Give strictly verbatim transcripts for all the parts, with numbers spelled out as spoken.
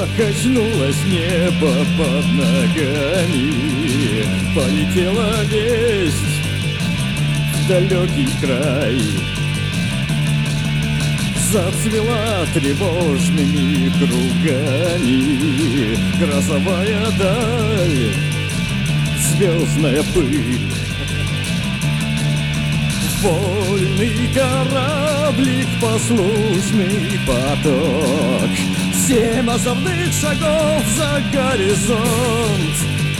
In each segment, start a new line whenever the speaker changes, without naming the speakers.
Качнулось небо под ногами, полетела весть в далекий край. Зацвела тревожными кругами грозовая даль, звездная пыль. Вольный кораблик, послушный поток, семь озорных шагов за горизонт.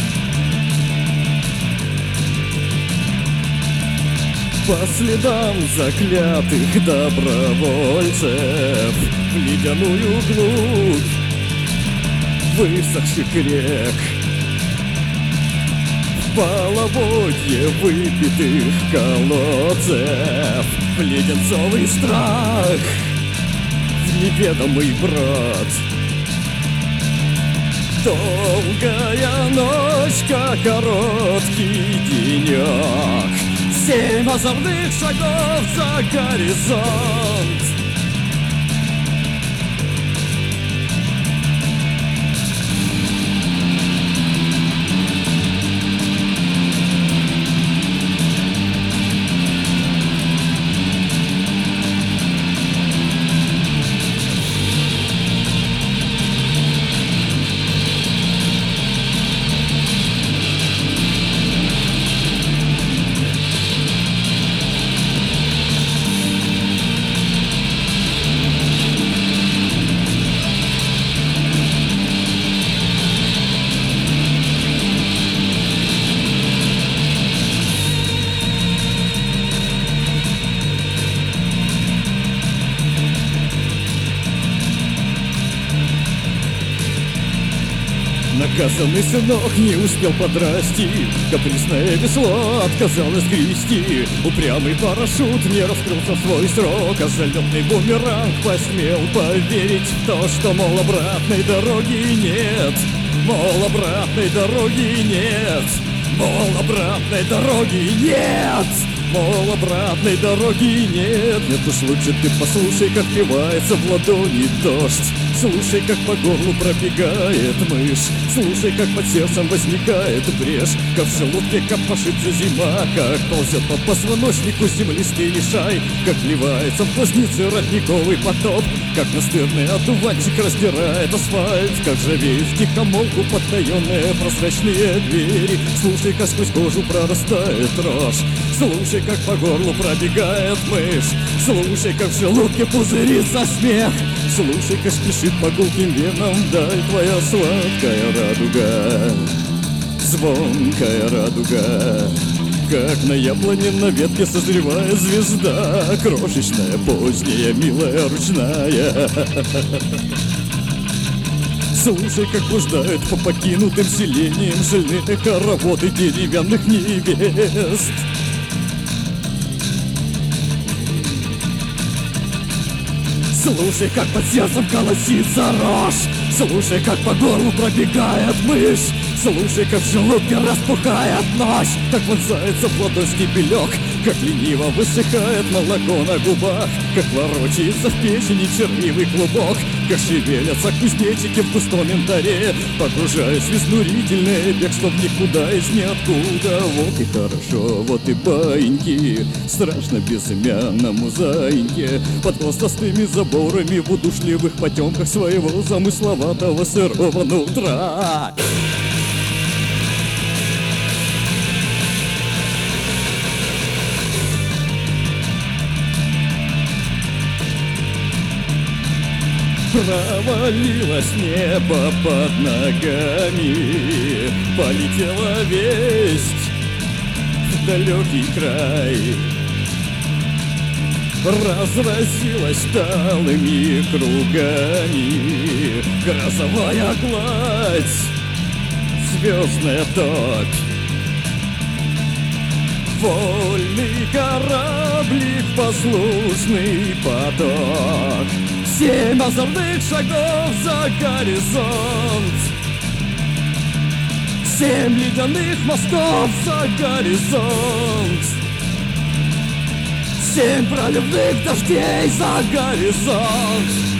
По следам заклятых добровольцев в ледяную глубь высохших рек, в половодье выпитых колодцев, в леденцовый страх, в неведомый брод. Долгая ночка, короткий денек, семь озорных шагов за горизонт. Наказанный сынок не успел подрасти, капризное весло отказалось грести. Упрямый парашют не раскрылся в свой срок, а залетный бумеранг посмел поверить в то, что, мол, обратной дороги нет. Мол, обратной дороги нет. Мол, обратной дороги нет. Мол, обратной дороги нет. Нет уж, лучше ты послушай, как вливается в ладони дождь. Слушай, как по горлу пробегает мышь. Слушай, как под сердцем возникает брешь. Как в желудке копошится зима, как ползет по позвоночнику землистый лишай. Как вливается в глазницы родниковый потоп. Как настырный одуванчик раздирает асфальт. Как ржавеют втихомолку потаенные прозрачные двери. Слушай, как сквозь кожу прорастает рожь. Слушай, как по горлу пробегает мышь. Слушай, как в желудке пузырится смех. Слушай, как спешит по гулким венам вдаль твоя сладкая радуга, звонкая радуга. Как на яблоне на ветке созревает звезда, крошечная, поздняя, милая, ручная. Слушай, как блуждают по покинутым селениям жильные хороводы деревянных невест. Слушай, как под сердцем колосится рожь. Слушай, как по горлу пробегает мышь. Слушай, как в желудке распухает ночь. Как вонзается в ладонь стебелек. Как лениво высыхает молоко на губах. Как ворочается в печени червивый клубок. Как шевелятся кузнечики в густом янтаре, погружаясь в изнурительное бегство в никуда из ниоткуда. Вот и хорошо, вот и баиньки, страшно безымянному заиньке. Под пластостыми заборами в удушливых потемках своего замысловатого сырого нутра. Провалилось небо под ногами, полетела весть в далекий край. Разразилась талыми кругами грозовая гладь, звездная топь. Вольный кораблик, послушный поток, семь озорных шагов за горизонт. Семь ледяных мостов за горизонт. Семь проливных дождей за горизонт.